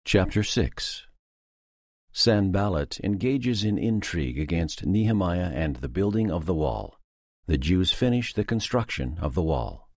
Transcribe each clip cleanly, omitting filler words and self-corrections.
Chapter 6. Sanballat engages in intrigue against Nehemiah and the building of the wall. The Jews finish the construction of the wall.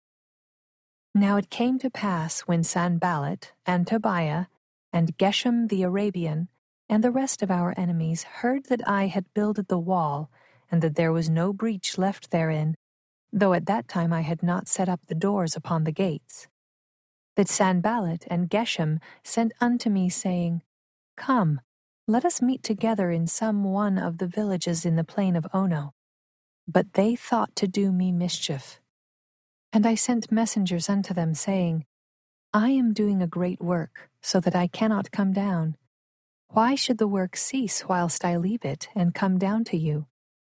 Now it came to pass when Sanballat and Tobiah and Geshem the Arabian and the rest of our enemies heard that I had builded the wall, and that there was no breach left therein, though at that time I had not set up the doors upon the gates, that Sanballat and Geshem sent unto me, saying, Come, let us meet together in some one of the villages in the plain of Ono. But they thought to do me mischief. And I sent messengers unto them, saying, I am doing a great work, so that I cannot come down. Why should the work cease whilst I leave it, and come down to you?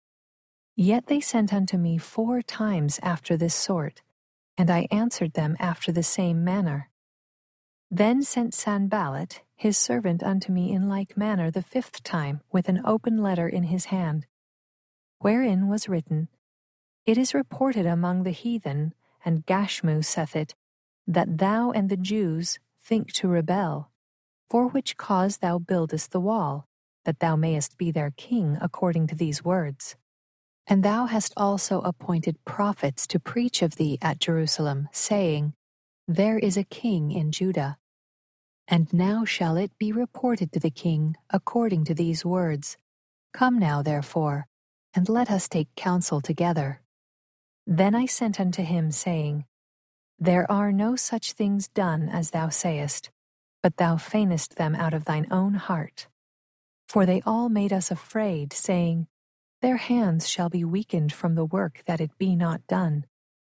Yet they sent unto me 4 times after this sort, and I answered them after the same manner. Then sent Sanballat his servant unto me in like manner the 5th time, with an open letter in his hand, wherein was written, It is reported among the heathen, and Gashmu saith it, that thou and the Jews think to rebel, for which cause thou buildest the wall, that thou mayest be their king according to these words. And thou hast also appointed prophets to preach of thee at Jerusalem, saying, There is a king in Judah. And now shall it be reported to the king according to these words. Come now, therefore, and let us take counsel together. Then I sent unto him, saying, There are no such things done as thou sayest, but thou feignest them out of thine own heart. For they all made us afraid, saying, Their hands shall be weakened from the work that it be not done.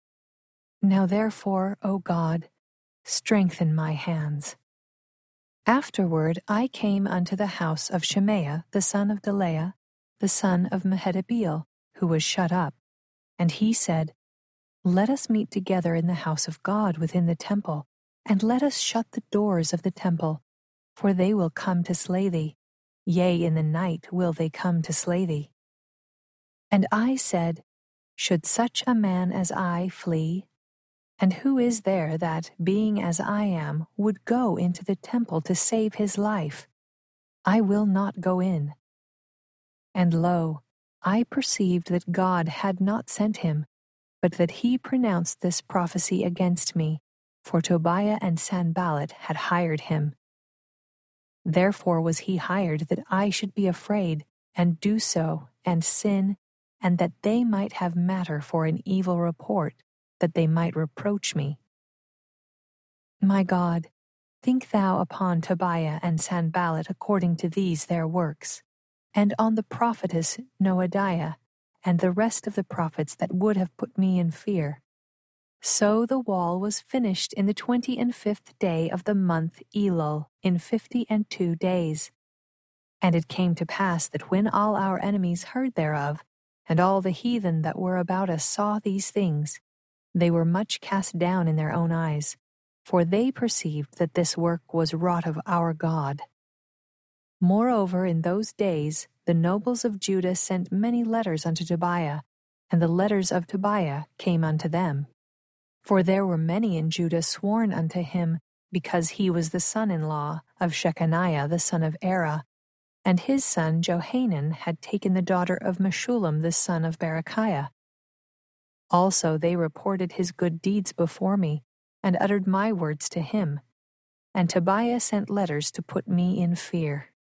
Now therefore, O God, strengthen my hands. Afterward I came unto the house of Shemaiah the son of Delaiah, the son of Mehetabeel, who was shut up. And he said, Let us meet together in the house of God within the temple, and let us shut the doors of the temple, for they will come to slay thee. Yea, in the night will they come to slay thee. And I said, Should such a man as I flee? And who is there that, being as I am, would go into the temple to save his life? I will not go in. And lo, I perceived that God had not sent him, but that he pronounced this prophecy against me, for Tobiah and Sanballat had hired him. Therefore was he hired that I should be afraid, and do so, and sin, and that they might have matter for an evil report, that they might reproach me. My God, think thou upon Tobiah and Sanballat according to these their works, and on the prophetess Noadiah, and the rest of the prophets that would have put me in fear. So the wall was finished in the 25th day of the month Elul, in 52 days. And it came to pass that when all our enemies heard thereof, and all the heathen that were about us saw these things, they were much cast down in their own eyes, for they perceived that this work was wrought of our God. Moreover, in those days the nobles of Judah sent many letters unto Tobiah, and the letters of Tobiah came unto them. For there were many in Judah sworn unto him, because he was the son-in-law of Shechaniah the son of Era, and his son Johanan had taken the daughter of Meshullam the son of Berechiah. Also they reported his good deeds before me, and uttered my words to him. And Tobiah sent letters to put me in fear.